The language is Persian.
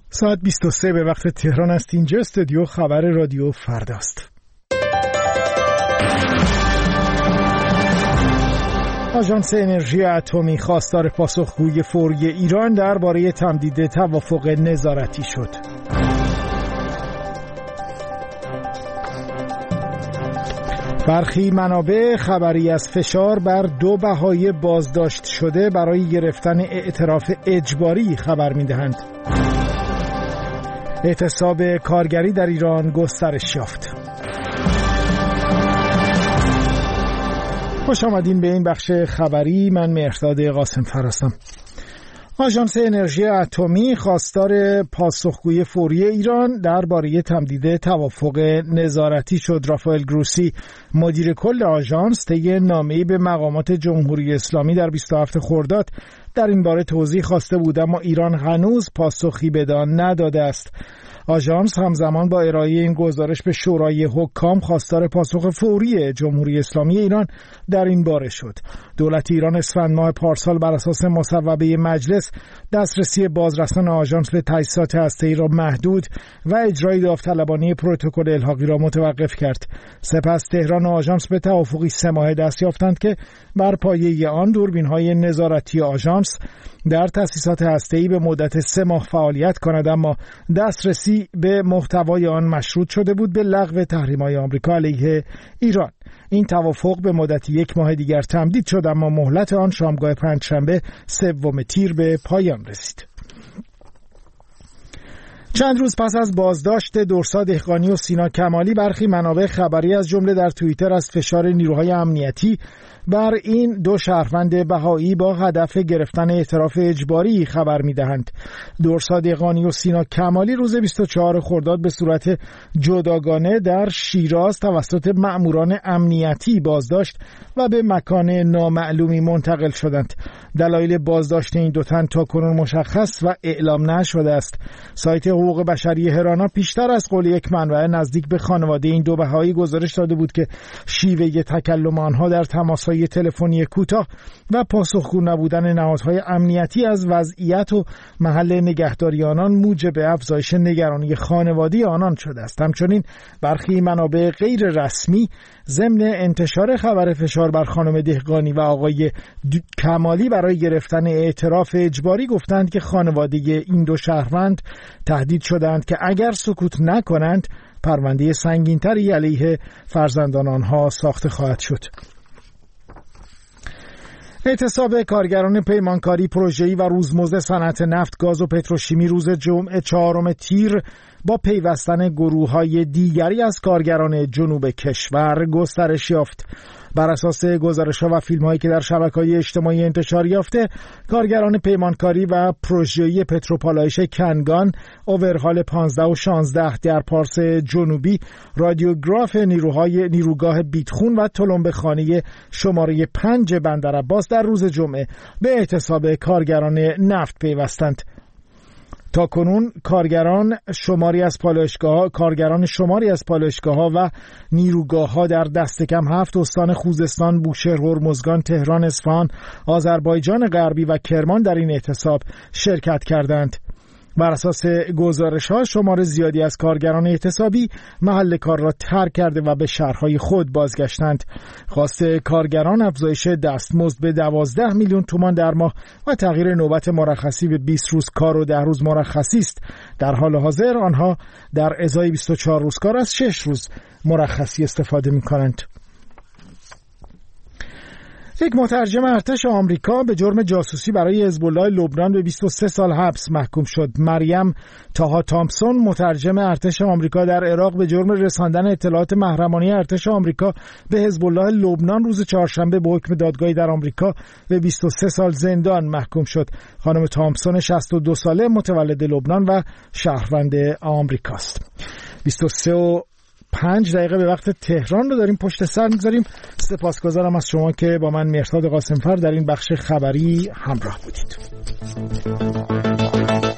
ساعت 23 به وقت تهران است. اینجا استودیو خبر رادیو فرداست. آژانس انرژی اتمی خواستار پاسخگویی فوری ایران درباره تمدید توافق نظارتی شد. برخی منابع خبری از فشار بر دو بهایی بازداشت شده برای گرفتن اعتراف اجباری خبر می‌دهند. اعتصاب کارگری در ایران گسترش یافت. خوش آمدین به این بخش خبری. من مهرداد قاسم‌فر هستم. آژانس انرژی اتمی خواستار پاسخگویی فوری ایران درباره تمدید توافق نظارتی شد. رافائل گروسی مدیر کل آژانس طی نامه‌ای به مقامات جمهوری اسلامی در 27 خرداد در این باره توضیح خواسته بود، اما ایران هنوز پاسخی بدان نداده است. آژانس همزمان با ارائه این گزارش به شورای حکام خواستار پاسخ فوری جمهوری اسلامی ایران در این باره شد. دولت ایران اسفند ماه پارسال بر اساس مصوبه مجلس دسترسی بازرسان آژانس به تجهیزات هسته‌ای را محدود و اجرای داوطلبانه پروتکل الحاقی را متوقف کرد. سپس تهران و آژانس به توافقی 3 ماهه دست یافتند که بر پایه آن دوربین‌های نظارتی آژانس در تأسیسات هسته‌ای به مدت 3 ماه فعالیت کند، اما دسترسی به محتوای آن مشروط شده بود به لغو تحریم‌های آمریکا علیه ایران. این توافق به مدت 1 ماه دیگر تمدید شد، اما مهلت آن شامگاه پنجشنبه 3 تیر به پایان رسید. چند روز پس از بازداشت درسا دهقانی و سینا کمالی، برخی منابع خبری از جمله در توییتر از فشار نیروهای امنیتی بر این دو شهروند بهایی با هدف گرفتن اعتراف اجباری خبر می‌دهند. درسا دهقانی و سینا کمالی روز 24 خرداد به صورت جداگانه در شیراز توسط مأموران امنیتی بازداشت و به مکان نامعلومی منتقل شدند. دلایل بازداشت این دو تن تاکنون مشخص و اعلام نشده است. سایت حقوق بشری هرانا پیشتر از قول یک منبع نزدیک به خانواده این دو بهایی گزارش داده بود که شیوه تکلم آنها در تماس‌های تلفنی کوتاه و پاسخگو نبودن نهادهای امنیتی از وضعیت و محل نگهداری آنان موجب افزایش نگرانی خانواده آنان شده است. همچنین برخی منابع غیر رسمی ضمن انتشار خبر فشار بر خانم دهقانی و آقای کمالی برای گرفتن اعتراف اجباری گفتند که خانواده این دو شهروند تهدید شدند که اگر سکوت نکنند پرونده سنگین‌تری علیه فرزندان آنها ساخته خواهد شد. اعتصاب کارگران پیمانکاری پروژه‌ای و روزمزد صنعت نفت، گاز و پتروشیمی روز جمعه 4 تیر با پیوستن گروه‌های دیگری از کارگران جنوب کشور گسترش یافت. بر اساس گزارش‌ها و فیلم‌هایی که در شبکه‌های اجتماعی انتشار یافته، کارگران پیمانکاری و پروژه‌ای پتروپالایش کنگان، اوورهال 15 و 16 در پارس جنوبی، رادیوگراف نیروگاه بیتخون و تلمبه‌خانه شماره 5 بندرعباس در روز جمعه به اعتصاب کارگران نفت پیوستند. تا کنون کارگران شماری از پالایشگاه‌ها و نیروگاه‌ها در دست کم 7 استان خوزستان، بوشهر، هرمزگان، تهران، اصفهان، آذربایجان غربی و کرمان در این اعتصاب شرکت کردند. بر اساس گزارش‌ها شمار زیادی از کارگران اعتصابی محل کار را ترک کرده و به شهرهای خود بازگشتند. خواست کارگران افزایش دستمزد به 12 میلیون تومان در ماه و تغییر نوبت مرخصی به 20 روز کار و 10 روز مرخصی است. در حال حاضر آنها در ازای 24 روز کار از 6 روز مرخصی استفاده می‌کنند. یک مترجم ارتش آمریکا به جرم جاسوسی برای حزب الله لبنان به 23 سال حبس محکوم شد. مریم تاها تامپسون، مترجم ارتش آمریکا در عراق، به جرم رساندن اطلاعات محرمانه ارتش آمریکا به حزب الله لبنان روز چهارشنبه به حکم دادگاهی در آمریکا به 23 سال زندان محکوم شد. خانم تامپسون 62 ساله متولد لبنان و شهروند آمریکاست. 23:05 به وقت تهران رو داریم پشت سر می‌ذاریم. سپاسگزارم از شما که با من مهرداد قاسم‌فر در این بخش خبری همراه بودید.